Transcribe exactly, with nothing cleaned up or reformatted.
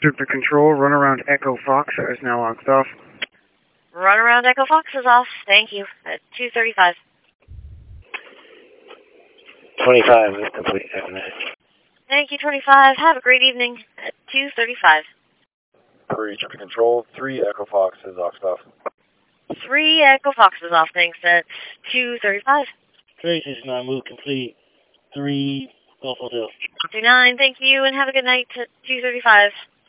Trooper Control, run around Echo Fox is now locked off. Run around Echo Fox is off. Thank you. At two thirty-five. twenty-five is complete. Thank you, twenty-five. Have a great evening. At two thirty-five. Three Trooper Control, three Echo Fox is locked off. Three Echo Fox is off. Thanks. At two thirty-five. Three six nine, move complete. Three Golf Hotel. two nine. Thank you, and have a good night. At two thirty-five.